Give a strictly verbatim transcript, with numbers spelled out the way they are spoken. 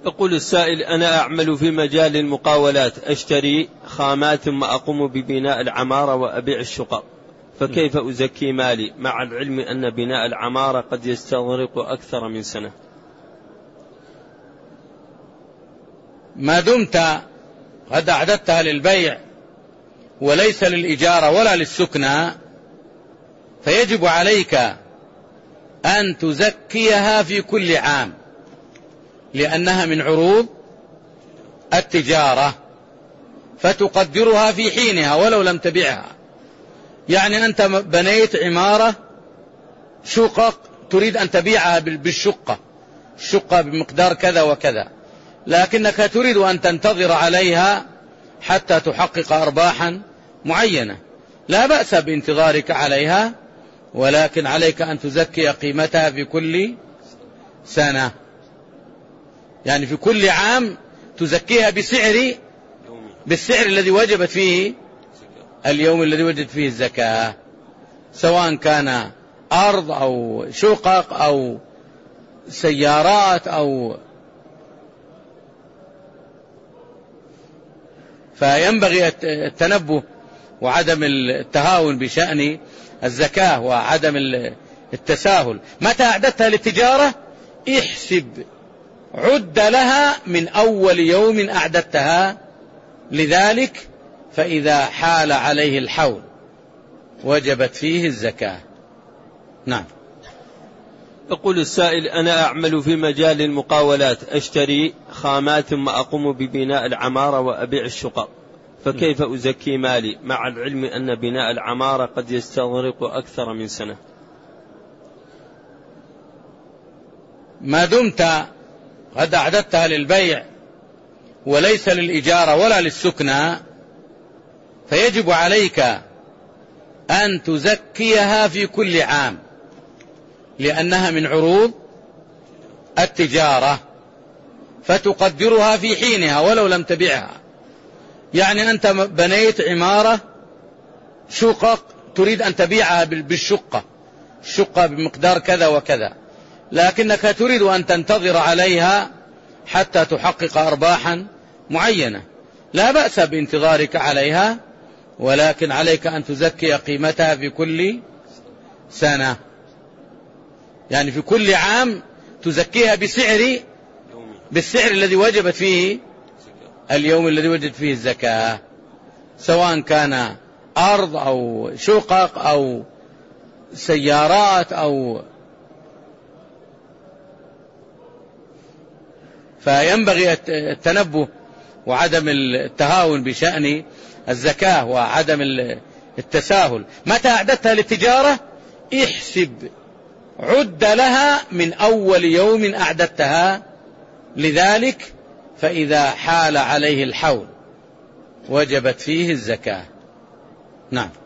يقول السائل: أنا أعمل في مجال المقاولات، أشتري خامات ثم أقوم ببناء العمارة وأبيع الشقق، فكيف أزكي مالي مع العلم أن بناء العمارة قد يستغرق أكثر من سنة؟ ما دمت قد أعددتها للبيع وليس للإجارة ولا للسكنى فيجب عليك أن تزكيها في كل عام، لأنها من عروض التجارة، فتقدرها في حينها ولو لم تبيعها. يعني أنت بنيت عمارة شقق تريد أن تبيعها بالشقة، الشقة بمقدار كذا وكذا، لكنك تريد أن تنتظر عليها حتى تحقق أرباحا معينة، لا بأس بانتظارك عليها، ولكن عليك أن تزكي قيمتها في كل سنة. يعني في كل عام تزكيها بسعر بالسعر الذي وجبت فيه اليوم الذي وجدت فيه الزكاة، سواء كان أرض أو شقق أو سيارات أو. فينبغي التنبه وعدم التهاون بشأن الزكاة وعدم التساهل. متى أعددتها للتجارة احسب عد لها من أول يوم أعددتها لذلك، فإذا حال عليه الحول وجبت فيه الزكاة. نعم. يقول السائل: أنا أعمل في مجال المقاولات، أشتري خامات ثم أقوم ببناء العمارة وأبيع الشقق، فكيف أزكي مالي مع العلم أن بناء العمارة قد يستغرق أكثر من سنة؟ ما دمت قد أعددتها للبيع وليس للإجارة ولا للسكنى فيجب عليك أن تزكيها في كل عام، لأنها من عروض التجارة، فتقدرها في حينها ولو لم تبيعها. يعني أنت بنيت عمارة شقق تريد أن تبيعها بالشقة، الشقة بمقدار كذا وكذا، لكنك تريد أن تنتظر عليها حتى تحقق أرباحا معينة، لا بأس بانتظارك عليها، ولكن عليك أن تزكي قيمتها في كل سنة. يعني في كل عام تزكيها بسعر بالسعر الذي وجبت فيه اليوم الذي وجدت فيه الزكاة، سواء كان أرض أو شقق أو سيارات أو. فينبغي التنبه وعدم التهاون بشأن الزكاة وعدم التساهل. متى أعددتها للتجارة احسب عد لها من أول يوم أعددتها لذلك، فإذا حال عليه الحول وجبت فيه الزكاة. نعم.